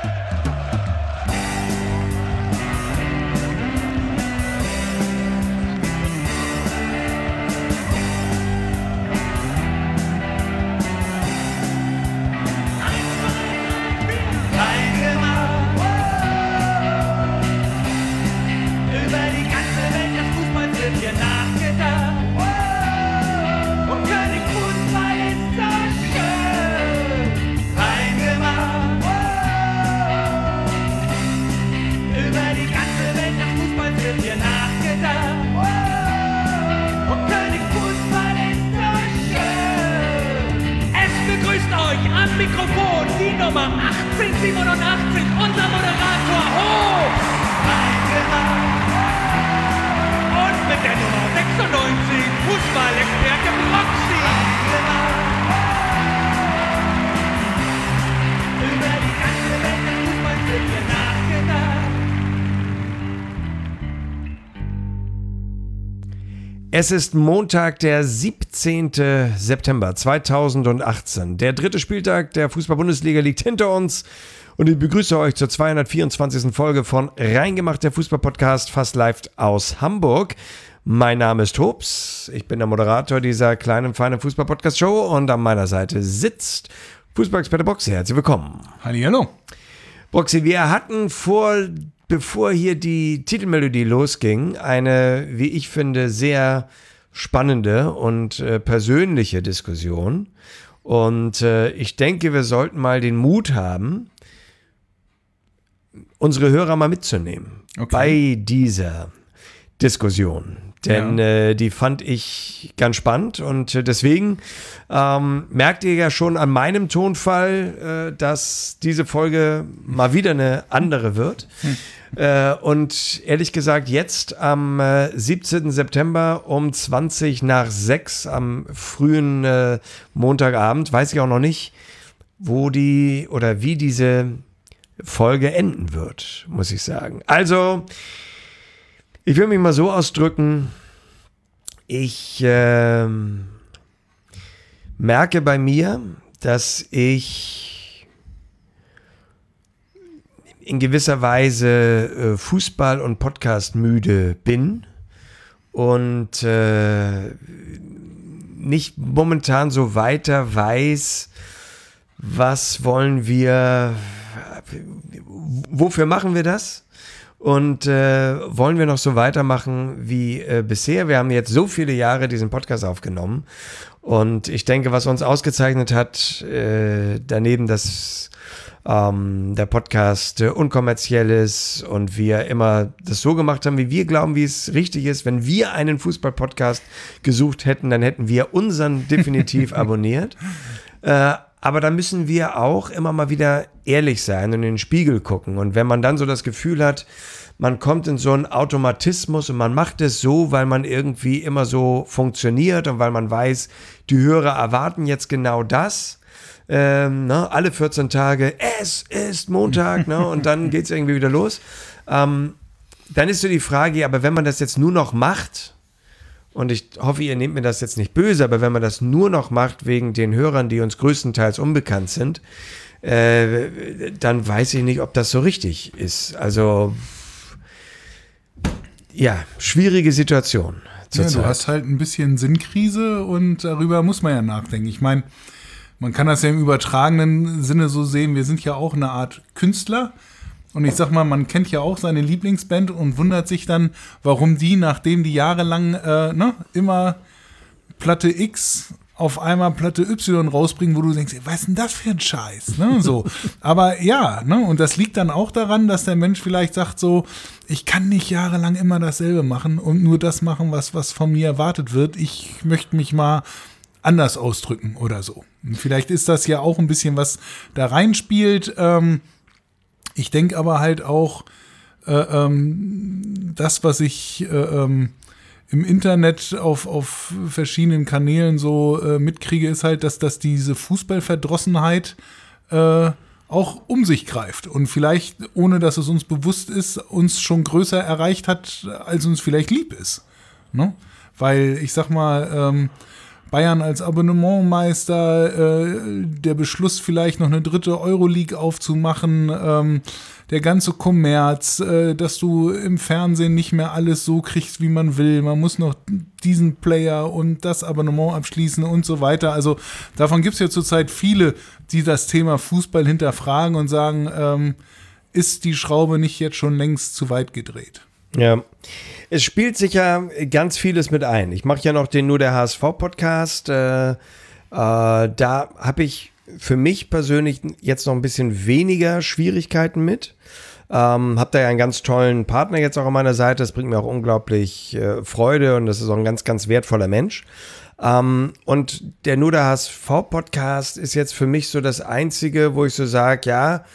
Mikrofon, die Nummer 1887, unser Moderator Hobbs. Und mit der Nummer 96, Fußballexperte Proxy. Über die ganze Welt des Fußballs wird hier nachgedacht. Es ist Montag, der 17. September 2018. Der dritte Spieltag der Fußball-Bundesliga liegt hinter uns und ich begrüße euch zur 224. Folge von Reingemacht, der Fußball-Podcast, fast live aus Hamburg. Mein Name ist Hobbs, ich bin der Moderator dieser kleinen, feinen Fußball-Podcast-Show und an meiner Seite sitzt Fußballexperte Boxy. Herzlich willkommen. Hallihallo. Boxy, wir hatten bevor hier die Titelmelodie losging, eine, wie ich finde, sehr spannende und persönliche Diskussion. Und ich denke, wir sollten mal den Mut haben, unsere Hörer mal mitzunehmen bei dieser Diskussion. Denn die fand ich ganz spannend und deswegen merkt ihr ja schon an meinem Tonfall, dass diese Folge mal wieder eine andere wird. Und ehrlich gesagt, jetzt am 17. September um 20:20 am frühen Montagabend, weiß ich auch noch nicht, wie diese Folge enden wird, muss ich sagen. Also, ich will mich mal so ausdrücken, ich merke bei mir, dass ich in gewisser Weise Fußball- und Podcast müde bin und nicht momentan so weiter weiß, was wollen wir, wofür machen wir das? Und wollen wir noch so weitermachen wie bisher? Wir haben jetzt so viele Jahre diesen Podcast aufgenommen und ich denke, was uns ausgezeichnet hat, daneben, dass der Podcast unkommerziell ist und wir immer das so gemacht haben, wie wir glauben, wie es richtig ist. Wenn wir einen Fußball-Podcast gesucht hätten, dann hätten wir unseren definitiv abonniert. Aber da müssen wir auch immer mal wieder ehrlich sein und in den Spiegel gucken. Und wenn man dann so das Gefühl hat, man kommt in so einen Automatismus und man macht es so, weil man irgendwie immer so funktioniert und weil man weiß, die Hörer erwarten jetzt genau das. Alle 14 Tage, es ist Montag, und dann geht es irgendwie wieder los. Dann ist so die Frage, aber wenn man das jetzt nur noch macht, und ich hoffe, ihr nehmt mir das jetzt nicht böse, aber wenn man das nur noch macht wegen den Hörern, die uns größtenteils unbekannt sind, dann weiß ich nicht, ob das so richtig ist. Also, ja, schwierige Situation zurzeit. Ja, du hast halt ein bisschen Sinnkrise und darüber muss man ja nachdenken. Ich meine, man kann das ja im übertragenen Sinne so sehen, wir sind ja auch eine Art Künstler und ich sag mal, man kennt ja auch seine Lieblingsband und wundert sich dann, warum die, nachdem die jahrelang immer Platte X auf einmal Platte Y rausbringen, wo du denkst, was ist denn das für ein Scheiß? So. Aber ja, und das liegt dann auch daran, dass der Mensch vielleicht sagt so, ich kann nicht jahrelang immer dasselbe machen und nur das machen, was von mir erwartet wird. Ich möchte mich mal anders ausdrücken oder so. Und vielleicht ist das ja auch ein bisschen, was da reinspielt. Ich denke aber halt auch, das, was ich im Internet auf verschiedenen Kanälen so mitkriege, ist halt, dass diese Fußballverdrossenheit auch um sich greift und vielleicht, ohne dass es uns bewusst ist, uns schon größer erreicht hat, als uns vielleicht lieb ist. Ne? Weil, ich sag mal, Bayern als Abonnementmeister, der Beschluss vielleicht noch eine dritte Euroleague aufzumachen, der ganze Kommerz, dass du im Fernsehen nicht mehr alles so kriegst, wie man will. Man muss noch diesen Player und das Abonnement abschließen und so weiter. Also davon gibt es ja zurzeit viele, die das Thema Fußball hinterfragen und sagen, ist die Schraube nicht jetzt schon längst zu weit gedreht? Ja, es spielt sich ja ganz vieles mit ein. Ich mache ja noch den Nur der HSV-Podcast. Da habe ich für mich persönlich jetzt noch ein bisschen weniger Schwierigkeiten mit. Hab da ja einen ganz tollen Partner jetzt auch an meiner Seite. Das bringt mir auch unglaublich Freude und das ist auch ein ganz, ganz wertvoller Mensch. Und der Nur der HSV-Podcast ist jetzt für mich so das Einzige, wo ich so sage, ja,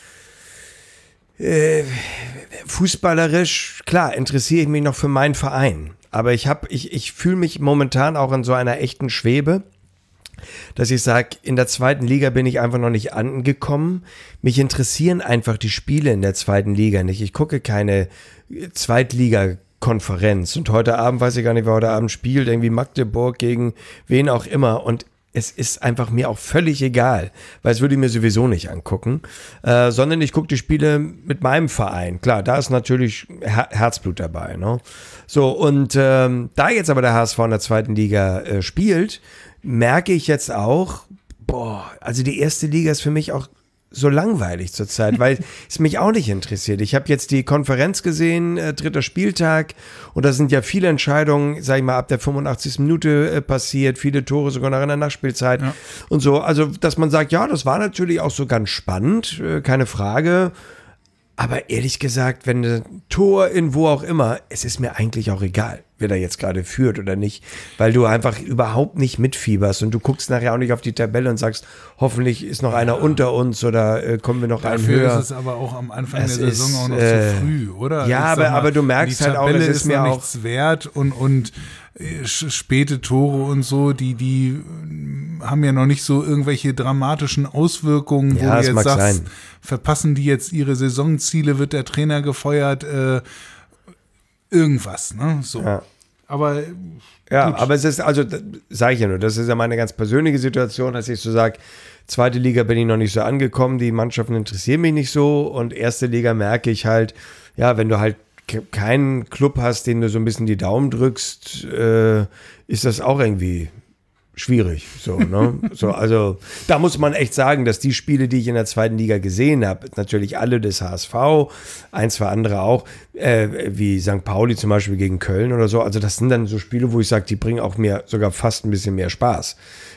fußballerisch, klar, interessiere ich mich noch für meinen Verein. Aber ich fühle mich momentan auch in so einer echten Schwebe, dass ich sage, in der zweiten Liga bin ich einfach noch nicht angekommen. Mich interessieren einfach die Spiele in der zweiten Liga nicht. Ich gucke keine Zweitliga-Konferenz. Und heute Abend, weiß ich gar nicht, wer heute Abend spielt, irgendwie Magdeburg gegen wen auch immer. Und es ist einfach mir auch völlig egal, weil es würde ich mir sowieso nicht angucken, sondern ich gucke die Spiele mit meinem Verein. Klar, da ist natürlich Herzblut dabei. Ne? So, und da jetzt aber der HSV in der zweiten Liga spielt, merke ich jetzt auch, also die erste Liga ist für mich auch so langweilig zurzeit, weil es mich auch nicht interessiert. Ich habe jetzt die Konferenz gesehen, 3. Spieltag, und da sind ja viele Entscheidungen, sag ich mal, ab der 85. Minute passiert, viele Tore sogar noch in der Nachspielzeit und so. Also, dass man sagt, ja, das war natürlich auch so ganz spannend, keine Frage. Aber ehrlich gesagt, wenn ein Tor in wo auch immer, es ist mir eigentlich auch egal, wer da jetzt gerade führt oder nicht, weil du einfach überhaupt nicht mitfieberst und du guckst nachher auch nicht auf die Tabelle und sagst, hoffentlich ist noch einer unter uns oder kommen wir noch einen höher. Dafür ist es aber auch am Anfang der Saison auch noch zu früh, oder? Ja, aber du merkst halt auch, es ist mir auch nichts wert und späte Tore und so, die haben ja noch nicht so irgendwelche dramatischen Auswirkungen, wo du jetzt sagst, verpassen die jetzt ihre Saisonziele, wird der Trainer gefeuert, irgendwas, ne? So. Ja. Aber ja, aber es ist, also sage ich ja nur, das ist ja meine ganz persönliche Situation, dass ich so sage, zweite Liga bin ich noch nicht so angekommen, die Mannschaften interessieren mich nicht so und erste Liga merke ich halt, ja, wenn du halt keinen Club hast, den du so ein bisschen die Daumen drückst, ist das auch irgendwie schwierig. So, ne? So, also da muss man echt sagen, dass die Spiele, die ich in der zweiten Liga gesehen habe, natürlich alle des HSV, ein, zwei andere auch, wie St. Pauli zum Beispiel gegen Köln oder so, also das sind dann so Spiele, wo ich sage, die bringen auch mir sogar fast ein bisschen mehr Spaß,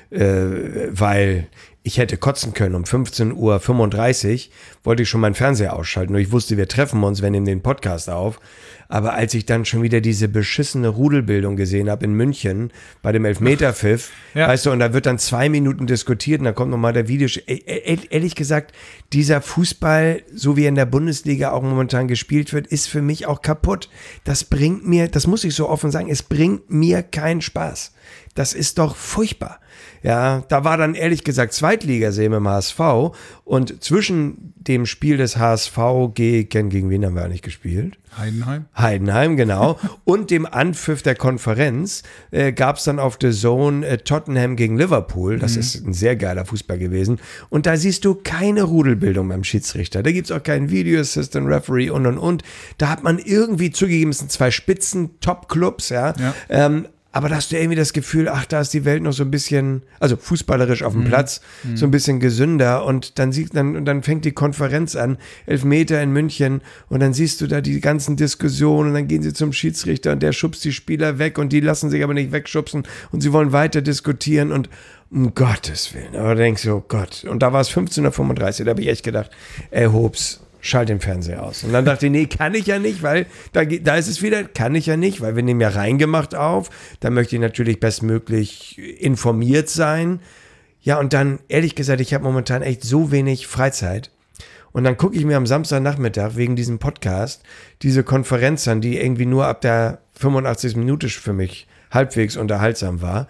weil ich hätte kotzen können um 15:35 Uhr, wollte ich schon meinen Fernseher ausschalten. Nur ich wusste, wir treffen uns, wir nehmen den Podcast auf. Aber als ich dann schon wieder diese beschissene Rudelbildung gesehen habe in München bei dem Elfmeterpfiff, weißt du, und da wird dann 2 Minuten diskutiert und dann kommt nochmal der Video. Ehrlich gesagt, dieser Fußball, so wie er in der Bundesliga auch momentan gespielt wird, ist für mich auch kaputt. Das bringt mir, das muss ich so offen sagen, es bringt mir keinen Spaß. Das ist doch furchtbar. Ja, da war dann ehrlich gesagt Zweitligasee im HSV und zwischen dem Spiel des HSV gegen wen haben wir eigentlich gespielt? Heidenheim, genau. Und dem Anpfiff der Konferenz gab es dann auf The Zone Tottenham gegen Liverpool. Das ist ein sehr geiler Fußball gewesen. Und da siehst du keine Rudelbildung beim Schiedsrichter. Da gibt es auch keinen Video Assistant Referee und. Da hat man irgendwie zugegeben, es sind 2 Spitzen, Top-Clubs, ja. Aber da hast du irgendwie das Gefühl, ach, da ist die Welt noch so ein bisschen, also fußballerisch auf dem Platz, so ein bisschen gesünder. Und dann fängt die Konferenz an, Elfmeter in München. Und dann siehst du da die ganzen Diskussionen. Und dann gehen sie zum Schiedsrichter und der schubst die Spieler weg. Und die lassen sich aber nicht wegschubsen. Und sie wollen weiter diskutieren. Und um Gottes Willen. Aber da denkst du, oh Gott. Und da war es 15:35 Uhr. Da habe ich echt gedacht, ey, Hobbs, schalt den Fernseher aus. Und dann dachte ich, nee, kann ich ja nicht, weil da ist es wieder, kann ich ja nicht, weil wir nehmen ja reingemacht auf. Da möchte ich natürlich bestmöglich informiert sein. Ja, und dann, ehrlich gesagt, ich habe momentan echt so wenig Freizeit. Und dann gucke ich mir am Samstagnachmittag wegen diesem Podcast diese Konferenz an, die irgendwie nur ab der 85. Minute für mich halbwegs unterhaltsam war.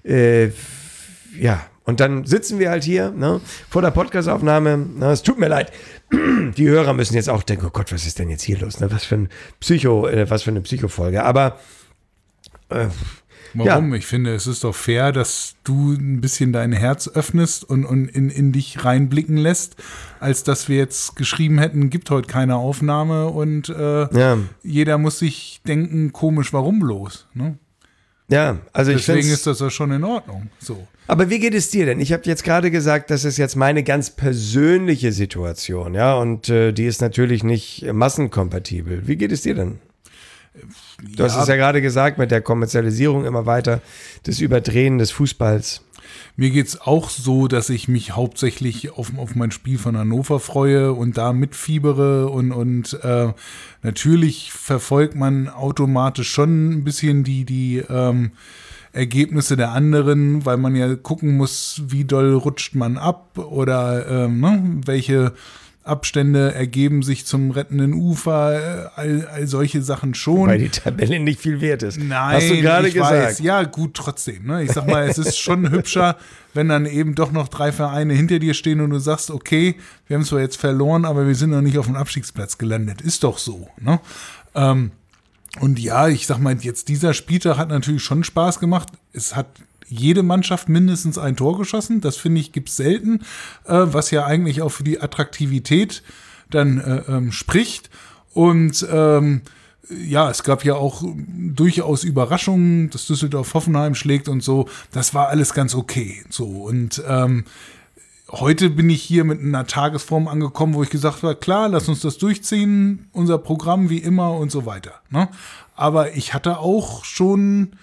Ja, und dann sitzen wir halt hier, ne, vor der Podcastaufnahme. Es tut mir leid. Die Hörer müssen jetzt auch denken, oh Gott, was ist denn jetzt hier los? Ne? Was für eine Psychofolge. Aber Warum? Ja. Ich finde, es ist doch fair, dass du ein bisschen dein Herz öffnest und in dich reinblicken lässt, als dass wir jetzt geschrieben hätten, gibt heute keine Aufnahme und jeder muss sich denken, komisch, warum bloß? Ne? Ja, also Deswegen ist das ja schon in Ordnung. So. Aber wie geht es dir denn? Ich habe jetzt gerade gesagt, das ist jetzt meine ganz persönliche Situation, ja, und die ist natürlich nicht massenkompatibel. Wie geht es dir denn? Du hast es ja gerade gesagt, mit der Kommerzialisierung immer weiter, das Überdrehen des Fußballs. Mir geht's auch so, dass ich mich hauptsächlich auf mein Spiel von Hannover freue und da mitfiebere und natürlich verfolgt man automatisch schon ein bisschen die Ergebnisse der anderen, weil man ja gucken muss, wie doll rutscht man ab oder welche Abstände ergeben sich zum rettenden Ufer, all solche Sachen schon. Weil die Tabelle nicht viel wert ist. Nein, hast du gerade ich gesagt. weiß. Ja, gut, trotzdem. Ne? Ich sag mal, es ist schon hübscher, wenn dann eben doch noch 3 Vereine hinter dir stehen und du sagst, okay, wir haben zwar jetzt verloren, aber wir sind noch nicht auf dem Abstiegsplatz gelandet. Ist doch so. Ne? Und ja, ich sag mal, jetzt dieser Spieltag hat natürlich schon Spaß gemacht. Es hat jede Mannschaft mindestens ein Tor geschossen. Das, finde ich, gibt's selten, was ja eigentlich auch für die Attraktivität dann spricht. Und ja, es gab ja auch durchaus Überraschungen, dass Düsseldorf Hoffenheim schlägt und so. Das war alles ganz okay. So. Und heute bin ich hier mit einer Tagesform angekommen, wo ich gesagt habe, klar, lass uns das durchziehen, unser Programm wie immer und so weiter. Ne? Aber ich hatte auch schon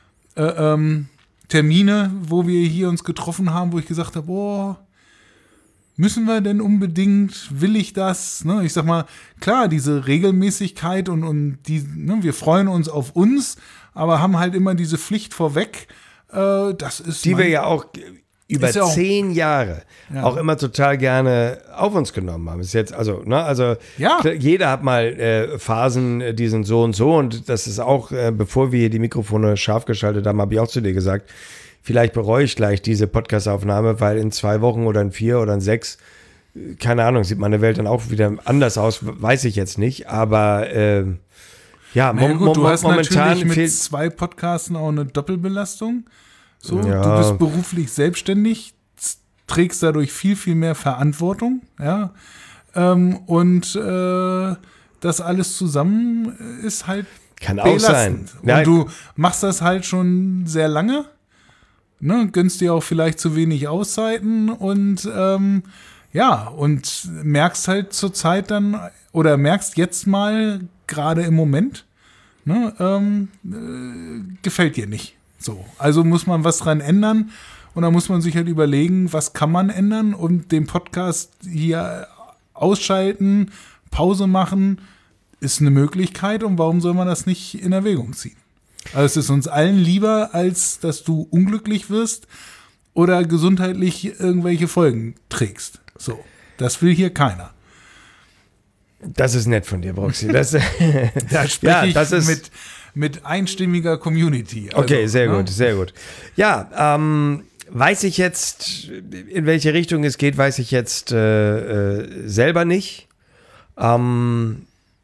Termine, wo wir hier uns getroffen haben, wo ich gesagt habe, boah, müssen wir denn unbedingt, will ich das? Ne? Ich sag mal, klar, diese Regelmäßigkeit und die, ne, wir freuen uns auf uns, aber haben halt immer diese Pflicht vorweg. Das ist die wir ja auch über ist ja auch 10 Jahre auch immer total gerne auf uns genommen haben. Ist jetzt, also, ne, also Ja. jeder hat mal Phasen, die sind so und das ist auch, bevor wir hier die Mikrofone scharf geschaltet haben, habe ich auch zu dir gesagt, vielleicht bereue ich gleich diese Podcast-Aufnahme, weil in 2 Wochen oder in 4 oder in 6, keine Ahnung, sieht meine Welt dann auch wieder anders aus, weiß ich jetzt nicht, aber ja, Na gut, du hast momentan natürlich mit fehlt 2 Podcasten auch eine Doppelbelastung. So, Ja. du bist beruflich selbstständig, trägst dadurch viel, viel mehr Verantwortung, ja. Und das alles zusammen ist halt kann auch sein. belastend. Und du machst das halt schon sehr lange, ne? Gönnst dir auch vielleicht zu wenig Auszeiten und ja, und merkst halt zur Zeit dann, oder merkst jetzt mal, gerade im Moment, ne, gefällt dir nicht. So, also muss man was dran ändern und dann muss man sich halt überlegen, was kann man ändern und den Podcast hier ausschalten, Pause machen, ist eine Möglichkeit und warum soll man das nicht in Erwägung ziehen? Also es ist uns allen lieber, als dass du unglücklich wirst oder gesundheitlich irgendwelche Folgen trägst. So, das will hier keiner. Das ist nett von dir, Broxy. Das, Da spreche das ist ich mit einstimmiger Community. Also, okay, sehr ne? gut, sehr gut. Ja, weiß ich jetzt, in welche Richtung es geht, weiß ich jetzt selber nicht. Also,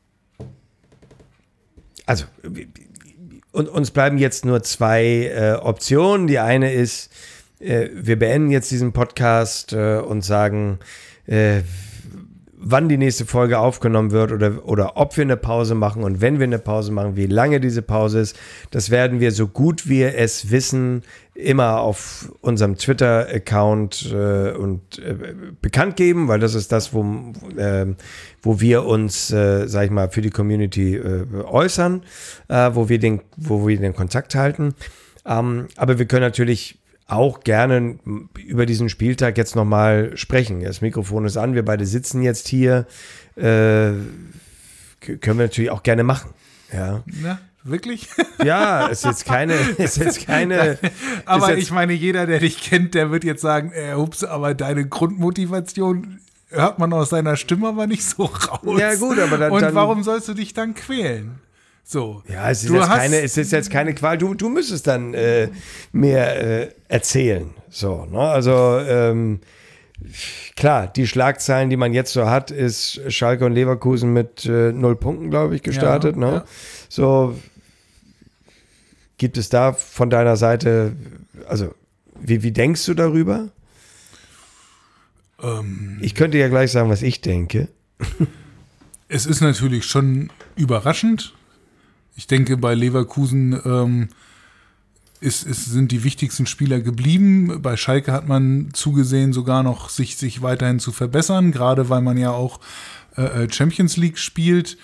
uns bleiben jetzt nur 2 Optionen. Die eine ist, wir beenden jetzt diesen Podcast und sagen, wann die nächste Folge aufgenommen wird oder ob wir eine Pause machen und wenn wir eine Pause machen, wie lange diese Pause ist, das werden wir so gut wir es wissen immer auf unserem Twitter-Account bekannt geben, weil das ist das, wo wir uns, sag ich mal, für die Community äußern, wo wir den Kontakt halten. Aber wir können natürlich auch gerne über diesen Spieltag jetzt nochmal sprechen. Das Mikrofon ist an, wir beide sitzen jetzt hier. Können wir natürlich auch gerne machen. Ja, wirklich? ja, ist jetzt keine. Aber ich meine, jeder, der dich kennt, der wird jetzt sagen, ups, aber deine Grundmotivation hört man aus deiner Stimme aber nicht so raus. Ja gut, aber dann. Und warum sollst du dich dann quälen? So. Ja, es ist jetzt keine Qual. Du müsstest dann mehr erzählen. So, ne? Also klar, die Schlagzeilen, die man jetzt so hat, ist Schalke und Leverkusen mit 0 Punkten, glaube ich, gestartet. Ja, ne? ja. So Gibt es da von deiner Seite, also wie denkst du darüber? Ich könnte ja gleich sagen, was ich denke. Es ist natürlich schon überraschend. Ich denke, bei Leverkusen sind die wichtigsten Spieler geblieben. Bei Schalke hat man zugesehen, sogar noch sich weiterhin zu verbessern, gerade weil man ja auch Champions League spielt.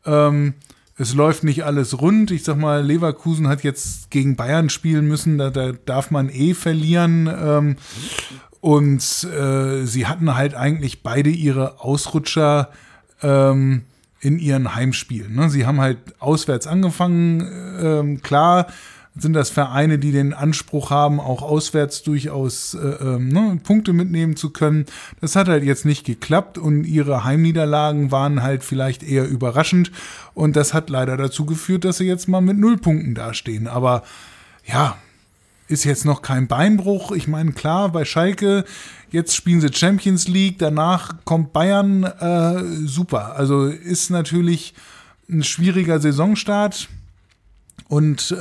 Es läuft nicht alles rund. Ich sag mal, Leverkusen hat jetzt gegen Bayern spielen müssen, da darf man verlieren. Und sie hatten halt eigentlich beide ihre Ausrutscher in ihren Heimspielen. Ne? Sie haben halt auswärts angefangen. Klar sind das Vereine, die den Anspruch haben, auch auswärts durchaus Punkte mitnehmen zu können. Das hat halt jetzt nicht geklappt und ihre Heimniederlagen waren halt vielleicht eher überraschend und das hat leider dazu geführt, dass sie jetzt mal mit 0 Punkten dastehen. Aber ja, ist jetzt noch kein Beinbruch. Ich meine, klar, bei Schalke, jetzt spielen sie Champions League, danach kommt Bayern, super. Also ist natürlich ein schwieriger Saisonstart und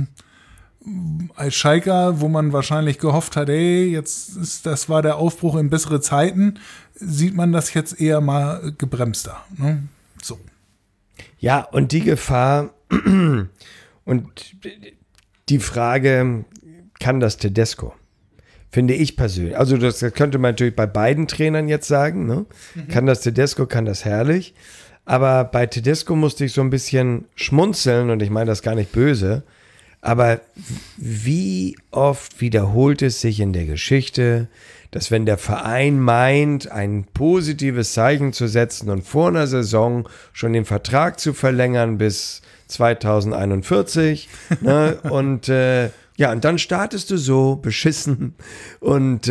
als Schalker, wo man wahrscheinlich gehofft hat, das war der Aufbruch in bessere Zeiten, sieht man das jetzt eher mal gebremster. Ne? So. Ja, und die Gefahr und die Frage, kann das Tedesco? Finde ich persönlich. Also das könnte man natürlich bei beiden Trainern jetzt sagen. Ne? Kann das Tedesco, kann das Herrlich. Aber bei Tedesco musste ich so ein bisschen schmunzeln und ich meine das gar nicht böse. Aber wie oft wiederholt es sich in der Geschichte, dass wenn der Verein meint, ein positives Zeichen zu setzen und vor einer Saison schon den Vertrag zu verlängern bis 2041, ne, und und dann startest du so beschissen und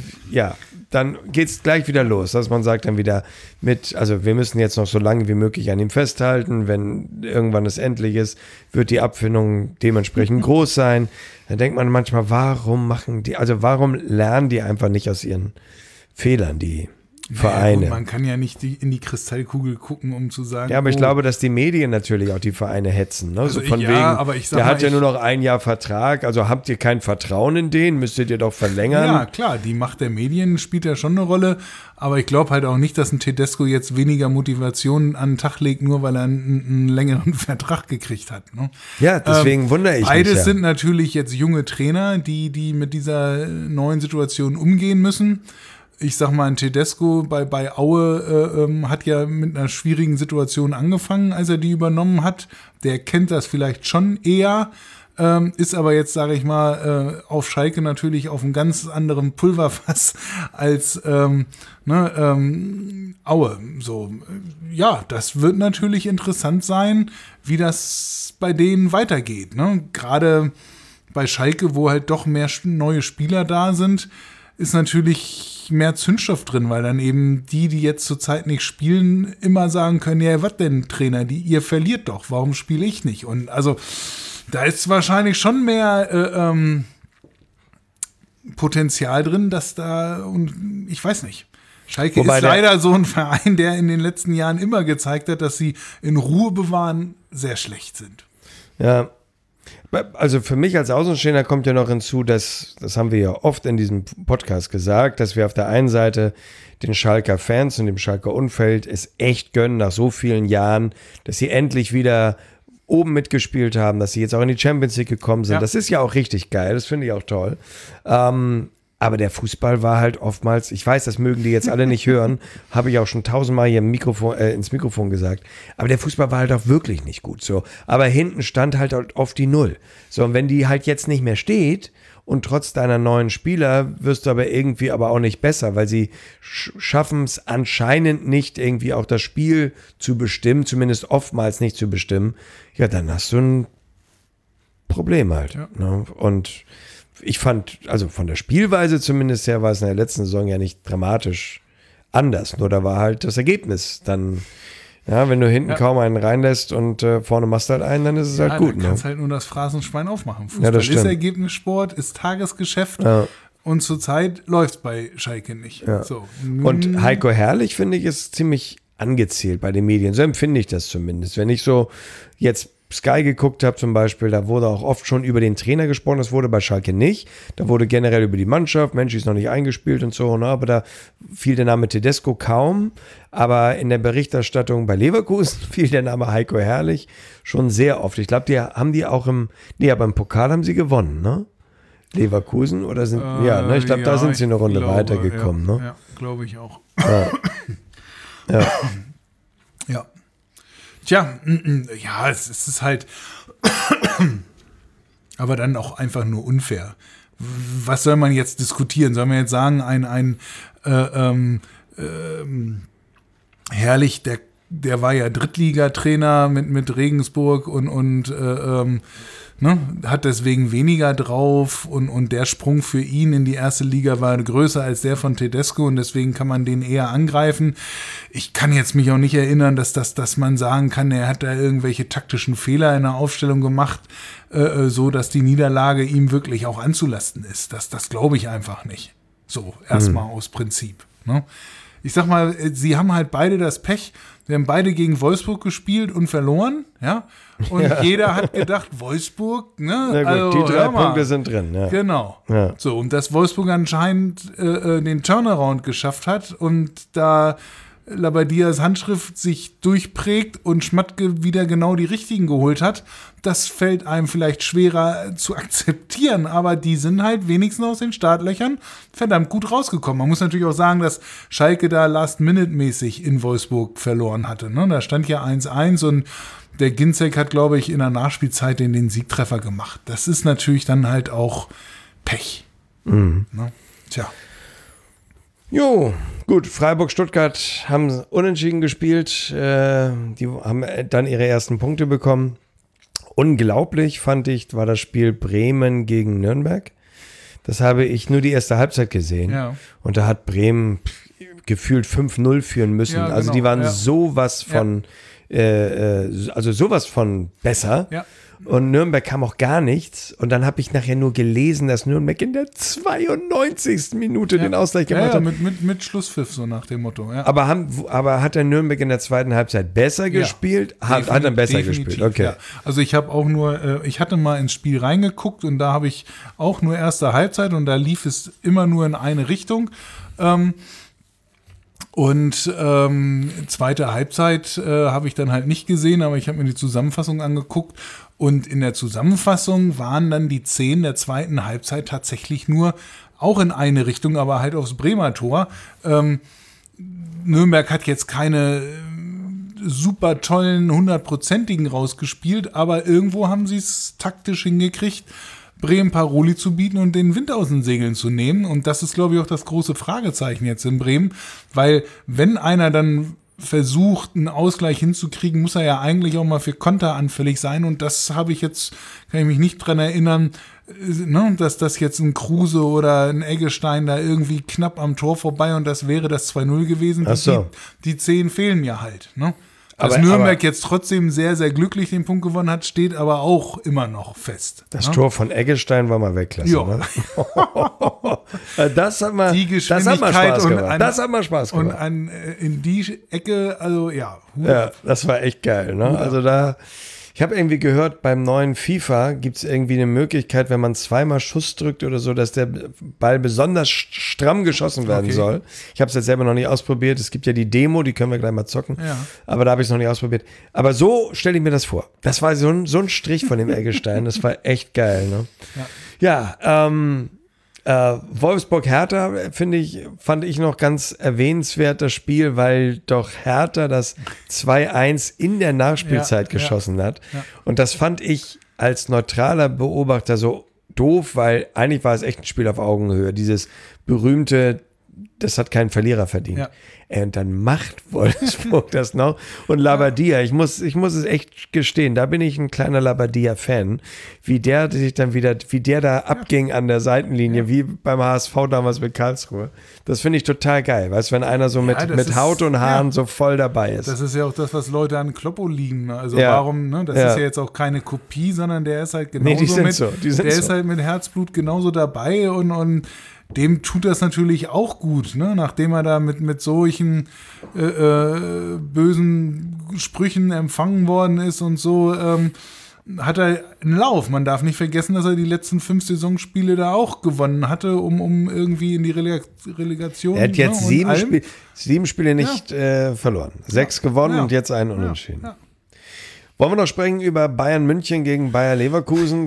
dann geht's gleich wieder los, dass man sagt dann wieder also wir müssen jetzt noch so lange wie möglich an ihm festhalten, wenn irgendwann es endlich ist, wird die Abfindung dementsprechend groß sein. Da denkt man manchmal, warum lernen die einfach nicht aus ihren Fehlern, die Vereine. Ja, man kann ja nicht in die Kristallkugel gucken, um zu sagen. Ja, aber ich glaube, dass die Medien natürlich auch die Vereine hetzen. Ne? Also so von wegen, aber ich sag der mal, hat ja nur noch 1 Jahr Vertrag, also habt ihr kein Vertrauen in den, müsstet ihr doch verlängern. Ja, klar, die Macht der Medien spielt ja schon eine Rolle, aber ich glaube halt auch nicht, dass ein Tedesco jetzt weniger Motivation an den Tag legt, nur weil er einen längeren Vertrag gekriegt hat. Ne? Ja, deswegen wundere ich mich. Beides sind natürlich jetzt junge Trainer, die mit dieser neuen Situation umgehen müssen. Ich sag mal, ein Tedesco bei Aue hat ja mit einer schwierigen Situation angefangen, als er die übernommen hat. Der kennt das vielleicht schon eher, ist aber jetzt, sage ich mal, auf Schalke natürlich auf einem ganz anderen Pulverfass als Aue. So, ja, das wird natürlich interessant sein, wie das bei denen weitergeht. Ne? Gerade bei Schalke, wo halt doch mehr neue Spieler da sind, ist natürlich mehr Zündstoff drin, weil dann eben die jetzt zurzeit nicht spielen, immer sagen können, ja, was denn, Trainer, ihr verliert doch, warum spiele ich nicht? Und also, da ist wahrscheinlich schon mehr Potenzial drin, dass da, und ich weiß nicht. Schalke ist leider so ein Verein, der in den letzten Jahren immer gezeigt hat, dass sie in Ruhe bewahren sehr schlecht sind. Ja. Also für mich als Außenstehender kommt ja noch hinzu, das haben wir ja oft in diesem Podcast gesagt, dass wir auf der einen Seite den Schalker Fans und dem Schalker Umfeld es echt gönnen nach so vielen Jahren, dass sie endlich wieder oben mitgespielt haben, dass sie jetzt auch in die Champions League gekommen sind. Ja. Das ist ja auch richtig geil, das finde ich auch toll. Aber der Fußball war halt oftmals, ich weiß, das mögen die jetzt alle nicht hören, habe ich auch schon 1000-mal hier ins Mikrofon gesagt, aber der Fußball war halt auch wirklich nicht gut. So. Aber hinten stand halt auf die Null. So, und wenn die halt jetzt nicht mehr steht und trotz deiner neuen Spieler wirst du aber irgendwie aber auch nicht besser, weil sie schaffen es anscheinend nicht irgendwie auch das Spiel zu bestimmen, zumindest oftmals nicht zu bestimmen, ja, dann hast du ein Problem halt. Ja. Ne? Und ich fand, also von der Spielweise zumindest her, war es in der letzten Saison ja nicht dramatisch anders. Nur da war halt das Ergebnis dann, ja, wenn du hinten kaum einen reinlässt und vorne machst du halt einen, dann ist es halt gut. Du kannst halt nur das Phrasenschwein aufmachen. Fußball ist Ergebnissport, ist Tagesgeschäft und zurzeit läuft es bei Schalke nicht. Ja. So. Und Heiko Herrlich, finde ich, ist ziemlich angezählt bei den Medien. So empfinde ich das zumindest. Wenn ich so jetzt Sky geguckt habe zum Beispiel, da wurde auch oft schon über den Trainer gesprochen, das wurde bei Schalke nicht. Da wurde generell über die Mannschaft, Mensch, die ist noch nicht eingespielt und so, ne? Aber da fiel der Name Tedesco kaum. Aber in der Berichterstattung bei Leverkusen fiel der Name Heiko Herrlich schon sehr oft. Ich glaube, aber im Pokal haben sie gewonnen, ne? Leverkusen oder sind, ich glaube, da sind sie eine Runde weitergekommen, ne? Ja, glaube ich auch. Ja. Ja. Tja, ja, es ist halt aber dann auch einfach nur unfair. Was soll man jetzt diskutieren? Soll man jetzt sagen, Herrlich, der war ja Drittligatrainer mit Regensburg und hat deswegen weniger drauf und der Sprung für ihn in die erste Liga war größer als der von Tedesco und deswegen kann man den eher angreifen. Ich kann jetzt mich auch nicht erinnern, dass man sagen kann, er hat da irgendwelche taktischen Fehler in der Aufstellung gemacht, so dass die Niederlage ihm wirklich auch anzulasten ist. Das glaube ich einfach nicht. So, erstmal aus Prinzip. Ne? Ich sag mal, sie haben halt beide das Pech, wir haben beide gegen Wolfsburg gespielt und verloren, ja. Und jeder hat gedacht, Wolfsburg, ne? Na gut, also, die 3 Punkte sind drin, ja. Genau. Ja. So, und dass Wolfsburg anscheinend den Turnaround geschafft hat und da Labadias Handschrift sich durchprägt und Schmatke wieder genau die richtigen geholt hat, das fällt einem vielleicht schwerer zu akzeptieren, aber die sind halt wenigstens aus den Startlöchern verdammt gut rausgekommen. Man muss natürlich auch sagen, dass Schalke da Last-Minute-mäßig in Wolfsburg verloren hatte. Ne? Da stand ja 1-1 und der Ginczek hat, glaube ich, in der Nachspielzeit den Siegtreffer gemacht. Das ist natürlich dann halt auch Pech. Ne? Tja. Jo, gut, Freiburg-Stuttgart haben unentschieden gespielt, die haben dann ihre ersten Punkte bekommen. Unglaublich, fand ich, war das Spiel Bremen gegen Nürnberg. Das habe ich nur die erste Halbzeit gesehen. Ja. Und da hat Bremen gefühlt 5-0 führen müssen. Ja, genau. Also die waren sowas von, sowas von besser. Ja. Und Nürnberg kam auch gar nichts. Und dann habe ich nachher nur gelesen, dass Nürnberg in der 92. Minute den Ausgleich gemacht hat. Mit Schlusspfiff, so nach dem Motto. Ja. Aber hat der Nürnberg in der zweiten Halbzeit besser gespielt? Hat er besser gespielt, okay. Ja. Also ich habe auch nur, ich hatte mal ins Spiel reingeguckt und da habe ich auch nur erste Halbzeit und da lief es immer nur in eine Richtung. Zweite Halbzeit habe ich dann halt nicht gesehen, aber ich habe mir die Zusammenfassung angeguckt und in der Zusammenfassung waren dann die 10 der zweiten Halbzeit tatsächlich nur auch in eine Richtung, aber halt aufs Bremer Tor. Nürnberg hat jetzt keine super tollen 100%igen rausgespielt, aber irgendwo haben sie es taktisch hingekriegt, Bremen Paroli zu bieten und den Wind aus den Segeln zu nehmen. Und das ist, glaube ich, auch das große Fragezeichen jetzt in Bremen, weil wenn einer dann versucht, einen Ausgleich hinzukriegen, muss er ja eigentlich auch mal für Konter anfällig sein. Und das habe ich jetzt, kann ich mich nicht dran erinnern, ne, dass das jetzt ein Kruse oder ein Eggestein da irgendwie knapp am Tor vorbei und das wäre das 2-0 gewesen. Ach so. Die 10 fehlen mir halt, ne? Dass Nürnberg jetzt trotzdem sehr, sehr glücklich den Punkt gewonnen hat, steht aber auch immer noch fest. Das Tor von Eggestein war mal Weltklasse. Ne? Das hat mal Spaß gemacht. Das hat mal Spaß gemacht. Und in die Ecke, also ja. Ja, das war echt geil. Ne? Also ich habe irgendwie gehört, beim neuen FIFA gibt es irgendwie eine Möglichkeit, wenn man zweimal Schuss drückt oder so, dass der Ball besonders stramm geschossen werden soll. Ich habe es jetzt selber noch nicht ausprobiert. Es gibt ja die Demo, die können wir gleich mal zocken. Ja. Aber da habe ich es noch nicht ausprobiert. Aber so stelle ich mir das vor. Das war so ein Strich von dem Eggestein. Das war echt geil. Ne? Ja, Wolfsburg-Hertha, fand ich noch ganz erwähnenswert, das Spiel, weil doch Hertha das 2-1 in der Nachspielzeit geschossen hat. Ja. Und das fand ich als neutraler Beobachter so doof, weil eigentlich war es echt ein Spiel auf Augenhöhe. Dieses berühmte, das hat keinen Verlierer verdient. Ja. Und dann macht Wolfsburg das noch. Und Labadia, ich muss es echt gestehen, da bin ich ein kleiner Labadia-Fan, wie der da abging an der Seitenlinie, wie beim HSV damals mit Karlsruhe. Das finde ich total geil, weißt du, wenn einer so mit Haut und Haaren so voll dabei ist. Das ist ja auch das, was Leute an Kloppo lieben. Also warum, ne? Das ist ja jetzt auch keine Kopie, sondern der ist halt genauso ist halt mit Herzblut genauso dabei und dem tut das natürlich auch gut, gut, ne? Nachdem er da mit solchen bösen Sprüchen empfangen worden ist und so, hat er einen Lauf. Man darf nicht vergessen, dass er die letzten 5 Saisonspiele da auch gewonnen hatte, um irgendwie in die Relegation. Er hat jetzt 7 Spiele nicht verloren. 6 gewonnen und jetzt einen Unentschieden. Ja. Wollen wir noch sprechen über Bayern München gegen Bayer Leverkusen?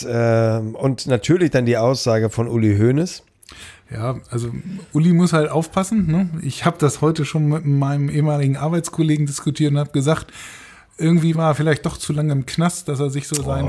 Und natürlich dann die Aussage von Uli Hoeneß. Ja, also Uli muss halt aufpassen. Ne? Ich habe das heute schon mit meinem ehemaligen Arbeitskollegen diskutiert und habe gesagt, irgendwie war er vielleicht doch zu lange im Knast, dass er sich so seinen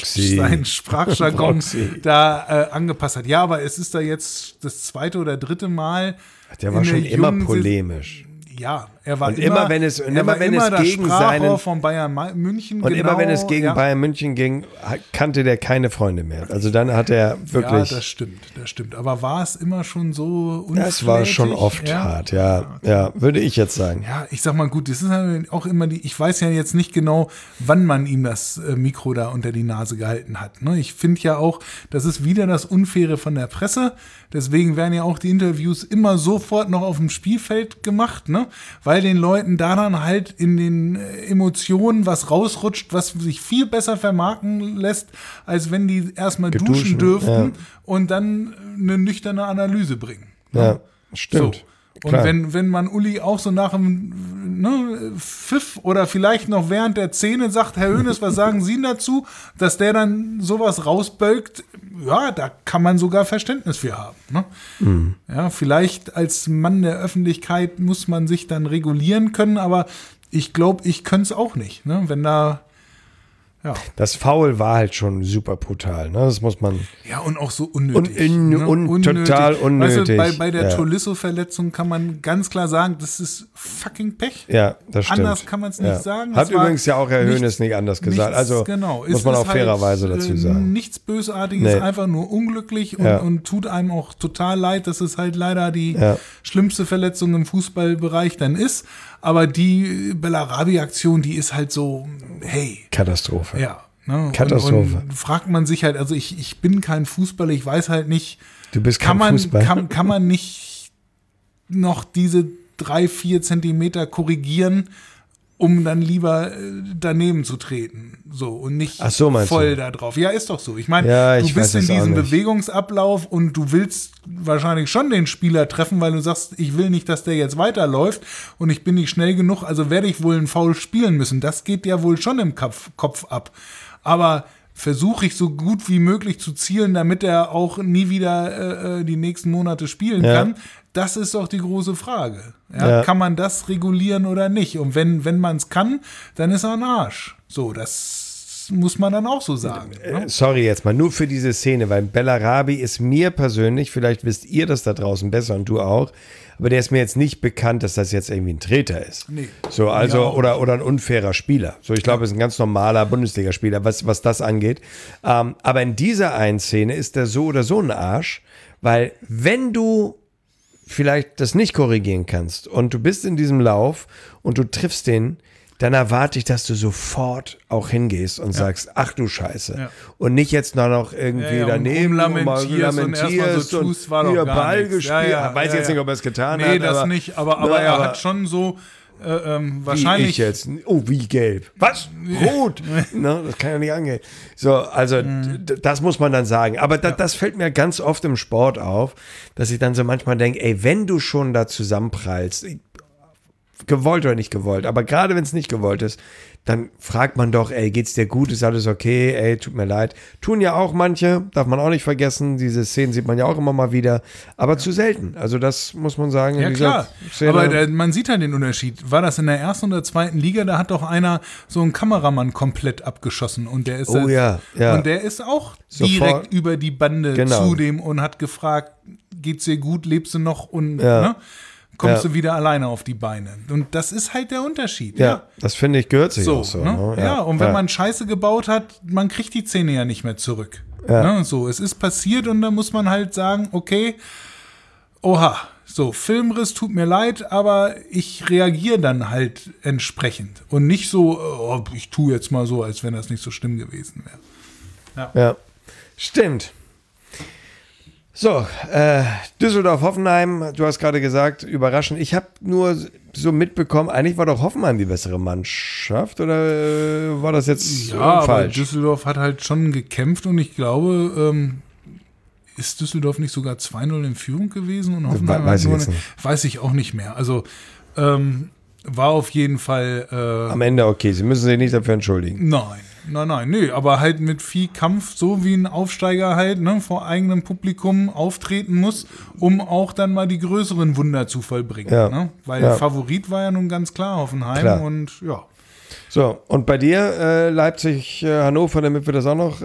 Sprachjargon da angepasst hat. Ja, aber es ist da jetzt das 2. oder 3. Mal. Der war schon immer polemisch. Ja, er war und immer wenn es gegen Sprachrohr von Bayern München und immer wenn es gegen Bayern München ging, kannte der keine Freunde mehr. Also dann hat er wirklich. Ja, das stimmt. Aber war es immer schon so unflätig? Das war schon oft hart, ja, würde ich jetzt sagen. Ja, ich sag mal gut, das ist halt auch immer ich weiß ja jetzt nicht genau, wann man ihm das Mikro da unter die Nase gehalten hat. Ne? Ich finde ja auch, das ist wieder das Unfaire von der Presse. Deswegen werden ja auch die Interviews immer sofort noch auf dem Spielfeld gemacht, ne? Weil den Leuten da dann halt in den Emotionen was rausrutscht, was sich viel besser vermarkten lässt, als wenn die erstmal duschen dürften und dann eine nüchterne Analyse bringen. Ne? Ja, stimmt. So. Und wenn man Uli auch so nach dem Pfiff oder vielleicht noch während der Szene sagt, Herr Hoeneß, was sagen Sie dazu, dass der dann sowas rausbölkt, ja, da kann man sogar Verständnis für haben. Ne? Mhm. Ja, vielleicht als Mann der Öffentlichkeit muss man sich dann regulieren können, aber ich glaube, ich könnte es auch nicht, ne? Wenn da das Foul war halt schon super brutal, ne? Das muss man. Ja, und auch so unnötig. Total unnötig. Weißt du, bei der Tolisso-Verletzung kann man ganz klar sagen, das ist fucking Pech. Ja, das stimmt. Anders kann man es nicht sagen. Hat übrigens ja auch Herr Hoeneß nicht anders gesagt. Also muss man auch fairerweise dazu sagen. Nichts Bösartiges, einfach nur unglücklich und tut einem auch total leid, dass es halt leider die schlimmste Verletzung im Fußballbereich dann ist. Aber die Bellarabi-Aktion, die ist halt so, hey. Katastrophe. Ja. Ne? Katastrophe. Und fragt man sich halt, also ich bin kein Fußballer, ich weiß halt nicht. Du bist kein Fußballer. Kann man nicht noch diese 3-4 Zentimeter korrigieren, um dann lieber daneben zu treten. So, und nicht voll da drauf. Ja, ist doch so. Ich meine, du bist in diesem Bewegungsablauf und du willst wahrscheinlich schon den Spieler treffen, weil du sagst, ich will nicht, dass der jetzt weiterläuft und ich bin nicht schnell genug, also werde ich wohl einen Foul spielen müssen. Das geht ja wohl schon im Kopf ab. Aber versuche ich so gut wie möglich zu zielen, damit er auch nie wieder die nächsten Monate spielen kann. Das ist doch die große Frage. Ja? Kann man das regulieren oder nicht? Und wenn man es kann, dann ist er ein Arsch. So, das muss man dann auch so sagen. Ne? Sorry jetzt mal, nur für diese Szene, weil Bellarabi ist mir persönlich, vielleicht wisst ihr das da draußen besser und du auch, aber der ist mir jetzt nicht bekannt, dass das jetzt irgendwie ein Treter ist. Nee. So, also, oder ein unfairer Spieler. So, ich glaube, es ist ein ganz normaler Bundesligaspieler, was das angeht. Aber in dieser einen Szene ist der so oder so ein Arsch, weil wenn du vielleicht das nicht korrigieren kannst und du bist in diesem Lauf und du triffst den, dann erwarte ich, dass du sofort auch hingehst und sagst, ach du Scheiße. Ja. Und nicht jetzt noch irgendwie daneben lamentierst und tust, war doch hier Ball gespielt. Weiß jetzt nicht, ob er es getan hat. Nee, das nicht, aber er hat schon so wahrscheinlich. Wie ich jetzt. Oh, wie gelb. Was? Rot? No, das kann ja nicht angehen. So, also das muss man dann sagen. Aber das fällt mir ganz oft im Sport auf, dass ich dann so manchmal denke, ey, wenn du schon da zusammenprallst, gewollt oder nicht gewollt, aber gerade wenn es nicht gewollt ist, dann fragt man doch, ey, geht's dir gut, ist alles okay, ey, tut mir leid. Tun ja auch manche, darf man auch nicht vergessen, diese Szenen sieht man ja auch immer mal wieder, aber zu selten. Also das muss man sagen. Ja, klar, aber man sieht halt den Unterschied. War das in der 1. oder 2. Liga, da hat doch einer so einen Kameramann komplett abgeschossen und der ist und der ist auch direkt über die Bande zu dem und hat gefragt, geht's dir gut, lebst du noch und ne? Kommst du wieder alleine auf die Beine. Und das ist halt der Unterschied. Ja, das finde ich, gehört sich auch so. Ne? Ja, und wenn man Scheiße gebaut hat, man kriegt die Zähne ja nicht mehr zurück. Ja. Ne? So, es ist passiert und dann muss man halt sagen, okay, oha, so, Filmriss, tut mir leid, aber ich reagiere dann halt entsprechend. Und nicht so, ich tue jetzt mal so, als wenn das nicht so schlimm gewesen wäre. Ja, stimmt. So, Düsseldorf-Hoffenheim, du hast gerade gesagt, überraschend. Ich habe nur so mitbekommen, eigentlich war doch Hoffenheim die bessere Mannschaft, oder war das jetzt aber falsch? Düsseldorf hat halt schon gekämpft und ich glaube, ist Düsseldorf nicht sogar 2-0 in Führung gewesen? Und Hoffenheim weiß ich jetzt nicht. Weiß ich auch nicht mehr. Also war auf jeden Fall Am Ende okay, Sie müssen sich nicht dafür entschuldigen. Nein, aber halt mit viel Kampf, so wie ein Aufsteiger halt, ne, vor eigenem Publikum auftreten muss, um auch dann mal die größeren Wunder zu vollbringen. Ja. Ne? Weil Ja. Favorit war ja nun ganz klar Hoffenheim Klar. und ja. So, und bei dir, Leipzig, Hannover, damit wir das auch noch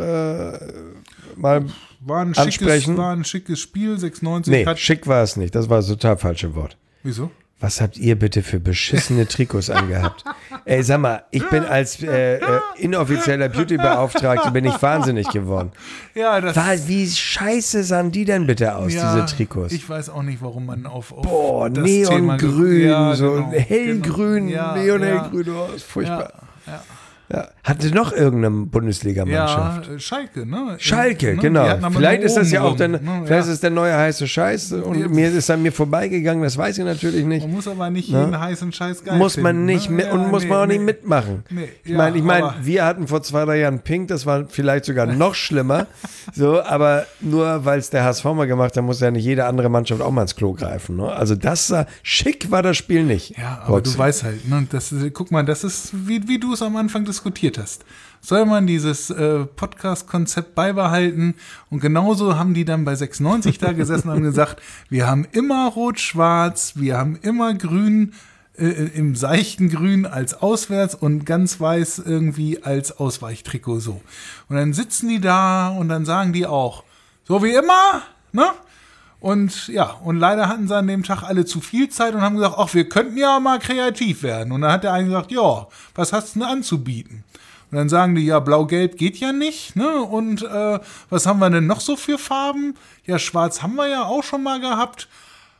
mal War ein ansprechen? schickes Spiel, 96 Nee, hat. schick war es nicht, das war das total falsche Wort. Wieso? Was habt ihr bitte für beschissene Trikots angehabt? Ey, sag mal, ich bin als inoffizieller Beauty-Beauftragter bin ich wahnsinnig geworden. Ja, das Wie scheiße sahen die denn bitte aus, diese Trikots? Ich weiß auch nicht, warum man auf Boah, das Thema neongrün, ja, so genau, hellgrün, genau. neonhellgrün, oh, ist furchtbar. Ja. Ja. Hatte noch irgendeine Bundesligamannschaft? Ja, Schalke, ne? Schalke, Ne? genau. Die hatten aber Vielleicht nur ist das ja auch oben dann, rum, ne? vielleicht ist es der neue heiße Scheiß und Ja. mir ist an mir vorbeigegangen, das weiß ich natürlich nicht. Man muss aber nicht Ne? jeden heißen Scheiß geil Muss man finden, nicht ne? mit, und muss man auch nicht nee. mitmachen. Nee, Ich ja, meine, aber- wir hatten vor 2-3 Jahren Pink, das war vielleicht sogar noch schlimmer. So, aber nur weil es der HSV mal gemacht hat, muss ja nicht jede andere Mannschaft auch mal ins Klo greifen. Ne? Also schick war das Spiel nicht. Ja, aber Roxy. du weißt halt, ne, guck mal, das ist, wie du es am Anfang diskutiert hast. Soll man dieses Podcast-Konzept beibehalten? Und genauso haben die dann bei 96 da gesessen und haben gesagt, wir haben immer rot-schwarz, wir haben immer grün, im seichten Grün als Auswärts und ganz weiß irgendwie als Ausweichtrikot so. Und dann sitzen die da und dann sagen die auch, so wie immer, ne? Und ja, und leider hatten sie an dem Tag alle zu viel Zeit und haben gesagt, ach, wir könnten ja mal kreativ werden. Und dann hat der eine gesagt, ja, was hast du denn anzubieten? Und dann sagen die, ja, blau-gelb geht ja nicht, ne? Und was haben wir denn noch so für Farben? Ja, schwarz haben wir ja auch schon mal gehabt.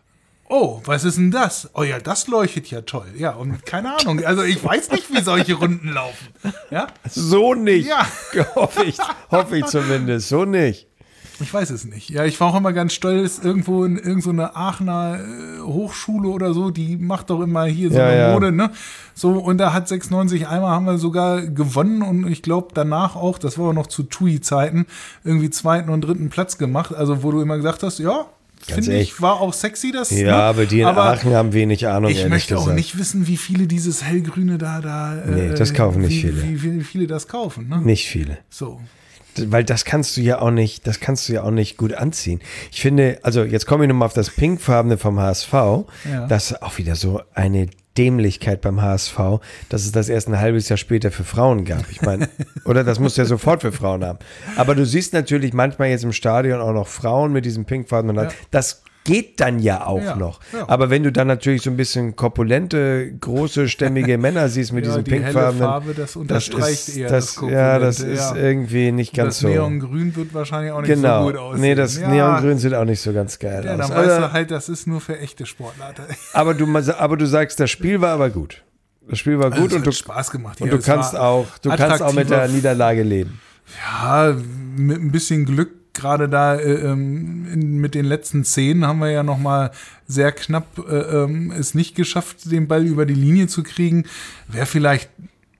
Oh, was ist denn das? Oh ja, das leuchtet ja toll. Ja, und keine Ahnung, also ich weiß nicht, wie solche Runden laufen. Ja? So nicht. Ja. hoffe ich zumindest. So nicht. Ich weiß es nicht. Ja, ich war auch immer ganz stolz, irgendwo in irgendeiner Aachener Hochschule oder so, die macht doch immer hier so eine Mode, ne? So, und da hat 96 einmal haben wir sogar gewonnen und ich glaube danach auch, das war auch noch zu TUI-Zeiten, irgendwie 2. und 3. Platz gemacht. Also, wo du immer gesagt hast, ja, finde ehrlich. ich, war auch sexy, das. Ja, ne? aber die in Aachen haben wenig Ahnung, Ich ehrlich möchte gesagt. auch nicht wissen, wie viele dieses hellgrüne nee, das kaufen nicht viele. Wie viele das kaufen, ne? Nicht viele. So. Weil das kannst du ja auch nicht gut anziehen. Ich finde, also jetzt komme ich nochmal auf das Pinkfarbene vom HSV. Ja. Das ist auch wieder so eine Dämlichkeit beim HSV, dass es das erst ein halbes Jahr später für Frauen gab. Ich meine, oder das musst du ja sofort für Frauen haben. Aber du siehst natürlich manchmal jetzt im Stadion auch noch Frauen mit diesem Pinkfarbenen. Ja. Das geht dann ja auch noch. Ja. Aber wenn du dann natürlich so ein bisschen korpulente, große, stämmige Männer siehst mit diesem die helle pinkfarbenen, Farbe, das unterstreicht eher das Korpulente, ist irgendwie nicht ganz das so. Neongrün wird wahrscheinlich auch nicht Genau. so gut aussehen. Nee, das Neongrün sieht auch nicht so ganz geil Ja, aus. dann weißt du halt, das ist nur für echte Sportler. Aber du sagst, das Spiel war aber gut. Das Spiel war gut Es und hat du, Spaß gemacht. und Ja, du es kannst war auch mit attraktiver der Niederlage leben. Ja, mit ein bisschen Glück, gerade da mit den letzten Szenen haben wir ja nochmal sehr knapp es nicht geschafft, den Ball über die Linie zu kriegen. Wäre vielleicht,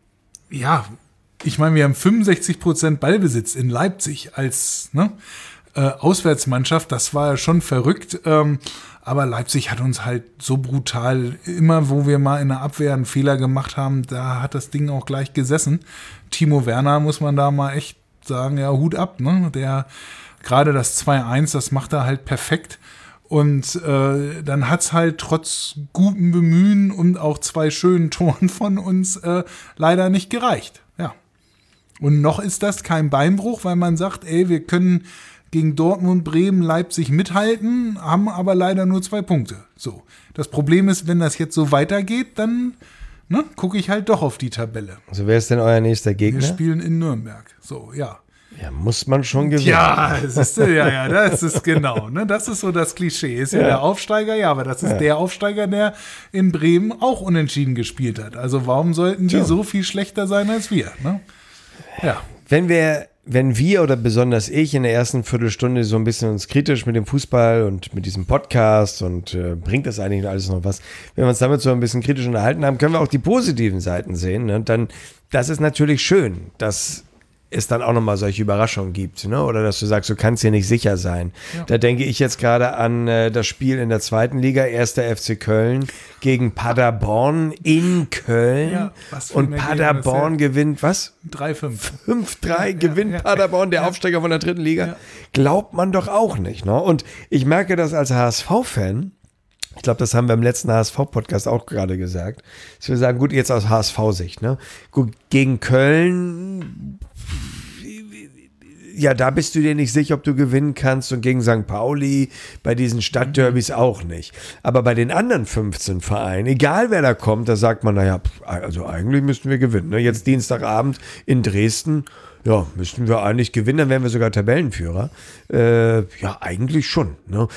ja, ich meine, wir haben 65% Ballbesitz in Leipzig als Auswärtsmannschaft. Das war ja schon verrückt. Aber Leipzig hat uns halt so brutal, immer wo wir mal in der Abwehr einen Fehler gemacht haben, da hat das Ding auch gleich gesessen. Timo Werner, muss man da mal echt sagen, ja, Hut ab, ne? Der gerade das 2-1, das macht er halt perfekt. Und dann hat's halt trotz gutem Bemühen und auch 2 schönen Toren von uns leider nicht gereicht. Ja. Und noch ist das kein Beinbruch, weil man sagt, ey, wir können gegen Dortmund, Bremen, Leipzig mithalten, haben aber leider nur 2 Punkte. So. Das Problem ist, wenn das jetzt so weitergeht, dann gucke ich halt doch auf die Tabelle. Also wer ist denn euer nächster Gegner? Wir spielen in Nürnberg. So, ja. Ja, muss man schon gewinnen. Ja, das ist genau. Ne? Das ist so das Klischee. Ist ja der Aufsteiger, ja, aber das ist der Aufsteiger, der in Bremen auch unentschieden gespielt hat. Also warum sollten die so viel schlechter sein als wir? Ne? Ja. Wenn wir wenn wir oder besonders ich in der ersten Viertelstunde so ein bisschen uns kritisch mit dem Fußball und mit diesem Podcast und bringt das eigentlich alles noch was, wenn wir uns damit so ein bisschen kritisch unterhalten haben, können wir auch die positiven Seiten sehen. Ne? Und dann, das ist natürlich schön, dass es dann auch nochmal solche Überraschungen gibt, ne? Oder dass du sagst, du kannst dir nicht sicher sein. Ja. Da denke ich jetzt gerade an das Spiel in der zweiten Liga, 1. FC Köln gegen Paderborn in Köln. Ja, und Paderborn gewinnt, was? 3-5. 5-3 gewinnt Paderborn, der Aufsteiger von der dritten Liga. Ja. Glaubt man doch auch nicht, ne? Und ich merke das als HSV-Fan, ich glaube, das haben wir im letzten HSV-Podcast auch gerade gesagt, dass wir sagen, gut, jetzt aus HSV-Sicht, ne? Gut, gegen Köln, ja, da bist du dir nicht sicher, ob du gewinnen kannst, und gegen St. Pauli bei diesen Stadtderbys auch nicht. Aber bei den anderen 15 Vereinen, egal wer da kommt, da sagt man, naja, also eigentlich müssten wir gewinnen. Ne? Jetzt Dienstagabend in Dresden, ja, müssten wir eigentlich gewinnen, dann wären wir sogar Tabellenführer. Ja, eigentlich schon. Ne?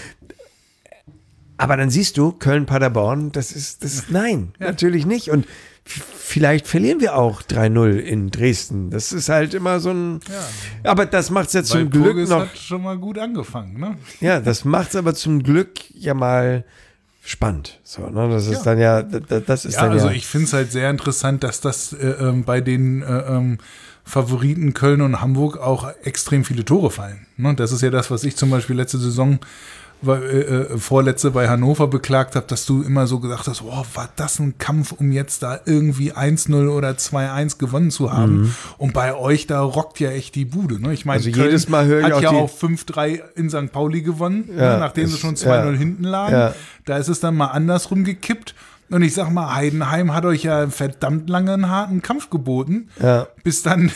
Aber dann siehst du, Köln-Paderborn, das ist nein, natürlich nicht. Und vielleicht verlieren wir auch 3-0 in Dresden. Das ist halt immer so ein... Ja. Aber das macht es ja zum Glück Purges noch... hat schon mal gut angefangen, ne? Ja, das macht es aber zum Glück ja mal spannend. So, ne? Das ist dann ja... Das ist dann also ich finde es halt sehr interessant, dass das bei den Favoriten Köln und Hamburg auch extrem viele Tore fallen. Ne? Das ist ja das, was ich zum Beispiel letzte Saison... vorletzte bei Hannover beklagt habe, dass du immer so gesagt hast, oh, war das ein Kampf, um jetzt da irgendwie 1-0 oder 2-1 gewonnen zu haben. Mhm. Und bei euch, da rockt ja echt die Bude. Ne? Ich meine, also Köln jedes Mal höre ich hat ja auch 5-3 in St. Pauli gewonnen, ne? Nachdem sie schon 2-0 hinten lagen. Ja. Da ist es dann mal andersrum gekippt. Und ich sag mal, Heidenheim hat euch ja verdammt lange einen harten Kampf geboten, bis dann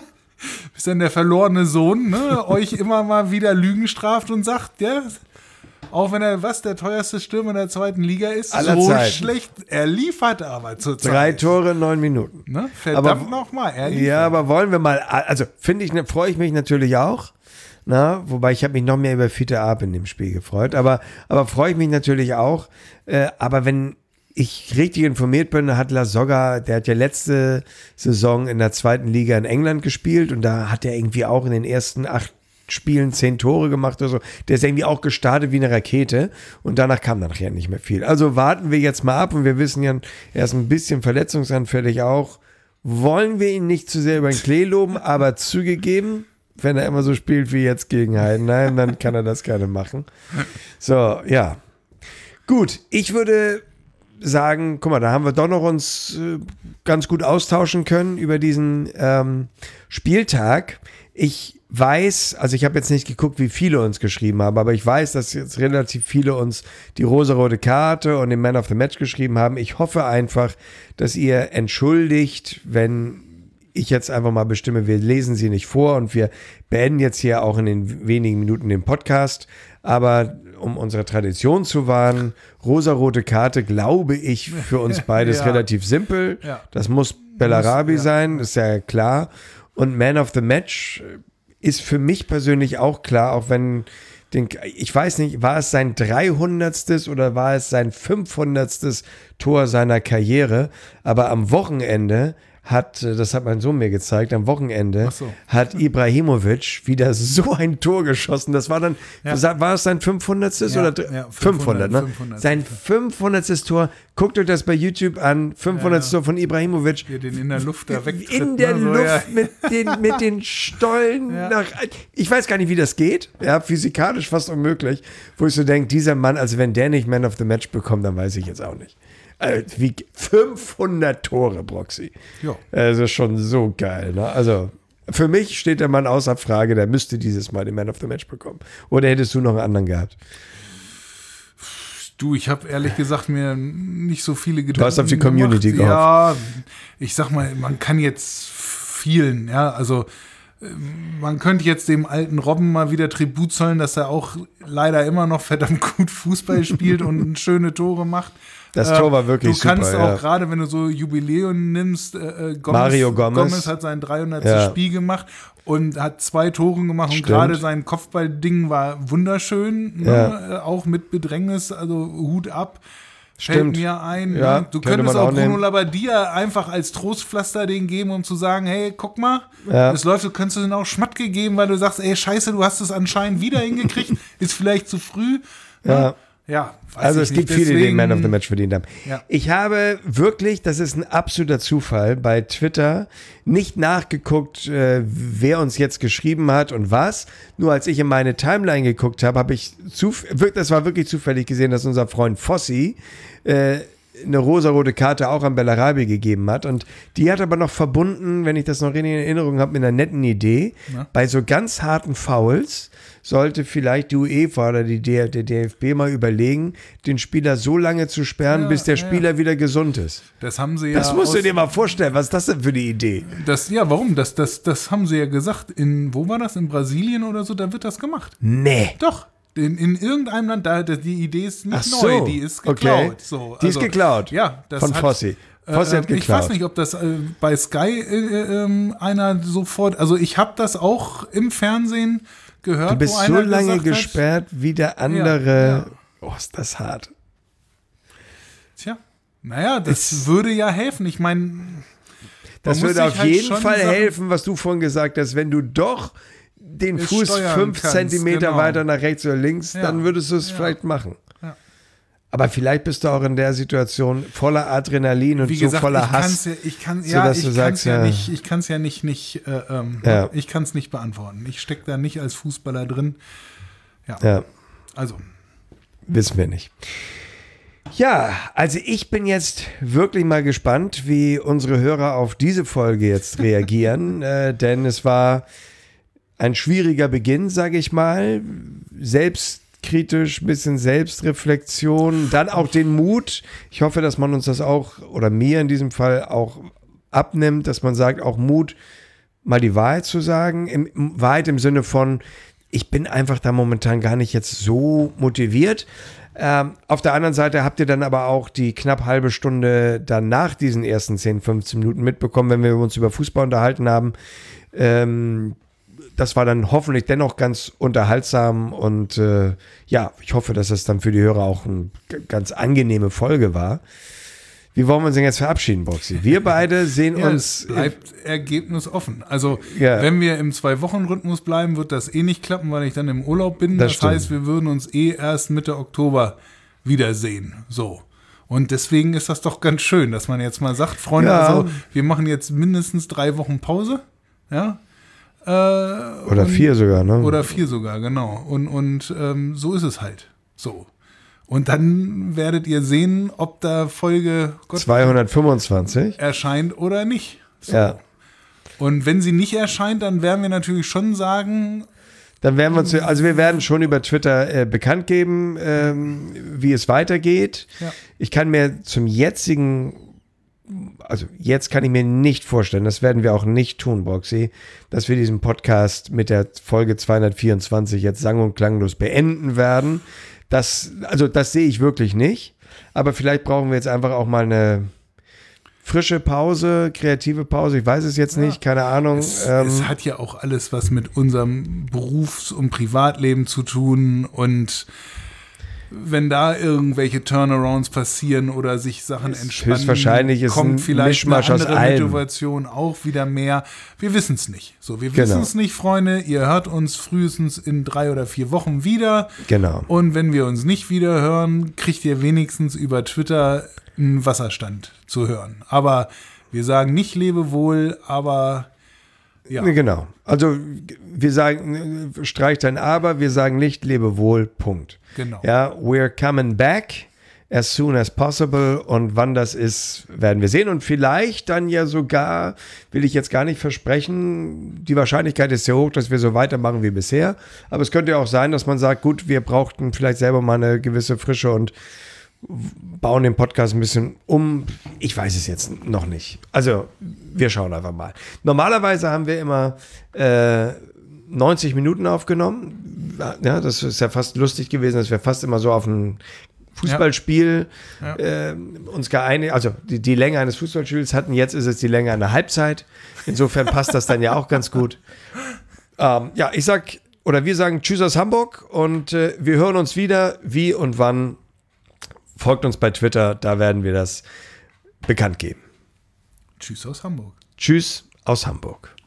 der verlorene Sohn, ne, euch immer mal wieder Lügen straft und sagt, ja, auch wenn er der teuerste Stürmer der zweiten Liga ist, aller so Zeiten. Schlecht. Er liefert aber zurzeit. 3 Tore in 9 Minuten. Ne? Verdammt nochmal, er liefert. Ja, aber wollen wir mal, also freue ich mich natürlich auch. Na, wobei ich habe mich noch mehr über Fiete Arp in dem Spiel gefreut. Aber freue ich mich natürlich auch. Aber wenn ich richtig informiert bin, hat Lasogga, der hat ja letzte Saison in der zweiten Liga in England gespielt und da hat er irgendwie auch in den ersten 8 Spielen 10 Tore gemacht oder so. Der ist irgendwie auch gestartet wie eine Rakete und danach kam dann nachher nicht mehr viel. Also warten wir jetzt mal ab und wir wissen ja, er ist ein bisschen verletzungsanfällig auch. Wollen wir ihn nicht zu sehr über den Klee loben, aber zugegeben, wenn er immer so spielt wie jetzt gegen Heidenheim, dann kann er das gerne machen. So, ja. Gut, ich würde sagen, guck mal, da haben wir doch noch uns ganz gut austauschen können über diesen Spieltag. Ich weiß, also ich habe jetzt nicht geguckt, wie viele uns geschrieben haben, aber ich weiß, dass jetzt relativ viele uns die rosarote Karte und den Man of the Match geschrieben haben. Ich hoffe einfach, dass ihr entschuldigt, wenn ich jetzt einfach mal bestimme, wir lesen sie nicht vor und wir beenden jetzt hier auch in den wenigen Minuten den Podcast. Aber um unsere Tradition zu wahren, rosarote Karte, glaube ich, für uns beides relativ simpel. Ja. Das muss Bellarabi sein, ist ja klar. Und Man of the Match ist für mich persönlich auch klar, auch wenn, ich weiß nicht, war es sein 300. oder war es sein 500. Tor seiner Karriere, aber am Wochenende das hat mein Sohn mir gezeigt, am Wochenende hat Ibrahimovic wieder so ein Tor geschossen. Das war dann, war es sein 500. oder 500, ne? 500. Sein 500. Tor. Guckt euch das bei YouTube an. 500. Tor von Ibrahimovic. Der den in der Luft da wegtritt. In der Luft mit den Stollen. Ich weiß gar nicht, wie das geht. Ja, physikalisch fast unmöglich. Wo ich so denke, dieser Mann, also wenn der nicht Man of the Match bekommt, dann weiß ich jetzt auch nicht. Wie 500 Tore, Broxy. Ja. Also schon so geil. Ne? Also für mich steht der Mann außer Frage, der müsste dieses Mal den Man of the Match bekommen. Oder hättest du noch einen anderen gehabt? Du, ich habe ehrlich gesagt mir nicht so viele Gedanken gemacht. Du hast auf die Community gehofft. Ja, ich sag mal, man kann jetzt vielen, also man könnte jetzt dem alten Robben mal wieder Tribut zollen, dass er auch leider immer noch verdammt gut Fußball spielt und schöne Tore macht. Das Tor war wirklich super. Du kannst auch gerade, wenn du so Jubiläum nimmst, Mario Gomez hat sein 300. Spiel gemacht und hat 2 Tore gemacht. Und gerade sein Kopfballding war wunderschön, ne? Auch mit Bedrängnis, also Hut ab. Stimmt. Mir ein. Ja, Ne? Du könnte könntest man auch auch Bruno nehmen. Labbadia einfach als Trostpflaster den geben, um zu sagen, hey, guck mal, Ja. es läuft, du könntest du den auch Schmatt geben, weil du sagst, ey, scheiße, du hast es anscheinend wieder hingekriegt, ist vielleicht zu früh. Ja. Ja, weiß Also ich es gibt nicht. viele, die den Deswegen- Man of the Match verdient haben. Ja. Ich habe wirklich, das ist ein absoluter Zufall, bei Twitter nicht nachgeguckt, wer uns jetzt geschrieben hat und was. Nur als ich in meine Timeline geguckt habe, das war wirklich zufällig gesehen, dass unser Freund Fossi eine rosarote Karte auch an Bellarabi gegeben hat. Und die hat aber noch verbunden, wenn ich das noch richtig in Erinnerung habe, mit einer netten Idee. Ja. Bei so ganz harten Fouls sollte vielleicht die UEFA oder der DFB mal überlegen, den Spieler so lange zu sperren, Ja, bis der ja. Spieler wieder gesund ist. Das haben sie Das ja. musst du dir mal vorstellen. Was ist das denn für eine Idee? Warum? Das haben sie ja gesagt. Wo war das? In Brasilien oder so? Da wird das gemacht. Nee. Doch. In irgendeinem Land, die Idee ist nicht Ach so, neu, die ist geklaut. okay. So, Die ist geklaut. Ja, das Von hat, Fossi. Fossi hat geklaut. Ich weiß nicht, ob das bei Sky einer sofort, also ich habe das auch im Fernsehen gehört. Du bist wo so einer lange gesagt hat, gesperrt wie der andere. Ja. Oh, ist das hart. Tja, naja, das würde ja helfen. Ich meine, Das würde auf jeden Fall helfen, was du vorhin gesagt hast, wenn du doch den Es Fuß steuern 5 kannst, Zentimeter genau. weiter nach rechts oder links, Ja. dann würdest du es vielleicht machen. Ja. Aber vielleicht bist du auch in der Situation voller Adrenalin und Wie so gesagt, voller Hass. ich kann sodass du sagst, ja. ich kann es ja nicht Ja. ich kann es nicht beantworten. Ich stecke da nicht als Fußballer drin. Ja, Also, wissen wir nicht. Ja, also ich bin jetzt wirklich mal gespannt, wie unsere Hörer auf diese Folge jetzt reagieren, denn es war ein schwieriger Beginn, sage ich mal, selbstkritisch, bisschen Selbstreflexion, dann auch den Mut. Ich hoffe, dass man uns das auch, oder mir in diesem Fall auch abnimmt, dass man sagt, auch Mut, mal die Wahrheit zu sagen, Wahrheit im Sinne von, ich bin einfach da momentan gar nicht jetzt so motiviert. Auf der anderen Seite habt ihr dann aber auch die knapp halbe Stunde dann nach diesen ersten 10, 15 Minuten mitbekommen, wenn wir uns über Fußball unterhalten haben. Das war dann hoffentlich dennoch ganz unterhaltsam und ja, ich hoffe, dass es dann für die Hörer auch eine ganz angenehme Folge war. Wie wollen wir uns denn jetzt verabschieden, Boxy? Wir beide sehen uns. es bleibt ergebnisoffen. Also, Ja. wenn wir im 2-Wochen-Rhythmus bleiben, wird das eh nicht klappen, weil ich dann im Urlaub bin. Das Das stimmt. heißt, wir würden uns eh erst Mitte Oktober wiedersehen. So. Und deswegen ist das doch ganz schön, dass man jetzt mal sagt, Freunde, Ja. also, wir machen jetzt mindestens 3 Wochen Pause. Ja. Oder 4 sogar, ne? Oder 4 sogar, genau. Und so ist es halt. So. Und dann werdet ihr sehen, ob da Folge 225. erscheint oder nicht. So. Ja. Und wenn sie nicht erscheint, dann werden wir natürlich schon sagen, Dann werden wir uns, also wir werden schon über Twitter bekannt geben, wie es weitergeht. Ja. Ich kann mir zum jetzigen, also jetzt kann ich mir nicht vorstellen, das werden wir auch nicht tun, Boxy, dass wir diesen Podcast mit der Folge 224 jetzt sang- und klanglos beenden werden. Das sehe ich wirklich nicht. Aber vielleicht brauchen wir jetzt einfach auch mal eine frische Pause, kreative Pause. Ich weiß es jetzt nicht, keine Ahnung. es hat ja auch alles was mit unserem Berufs- und Privatleben zu tun. Und wenn da irgendwelche Turnarounds passieren oder sich Sachen entspannen, höchstwahrscheinlich ist ein kommt vielleicht eine Mischmasch aus andere allem. Motivation auch wieder mehr. Wir wissen es nicht. So, wir Genau. wissen es nicht, Freunde. Ihr hört uns frühestens in 3 oder 4 Wochen wieder. Genau. Und wenn wir uns nicht wieder hören, kriegt ihr wenigstens über Twitter einen Wasserstand zu hören. Aber wir sagen nicht Lebewohl, aber ja. Genau. Also wir sagen, streich dein Aber, wir sagen nicht Lebewohl, Punkt. Genau. Ja, we're coming back as soon as possible und wann das ist, werden wir sehen und vielleicht dann ja sogar, will ich jetzt gar nicht versprechen, die Wahrscheinlichkeit ist sehr hoch, dass wir so weitermachen wie bisher, aber es könnte ja auch sein, dass man sagt, gut, wir brauchten vielleicht selber mal eine gewisse Frische und bauen den Podcast ein bisschen um. Ich weiß es jetzt noch nicht. Also, wir schauen einfach mal. Normalerweise haben wir immer 90 Minuten aufgenommen. Ja, das ist ja fast lustig gewesen, dass wir fast immer so auf ein Fußballspiel uns geeinigt, also die Länge eines Fußballspiels hatten. Jetzt ist es die Länge einer Halbzeit. Insofern passt das dann ja auch ganz gut. Ja, wir sagen Tschüss aus Hamburg und wir hören uns wieder, wie und wann folgt uns bei Twitter, da werden wir das bekannt geben. Tschüss aus Hamburg. Tschüss aus Hamburg.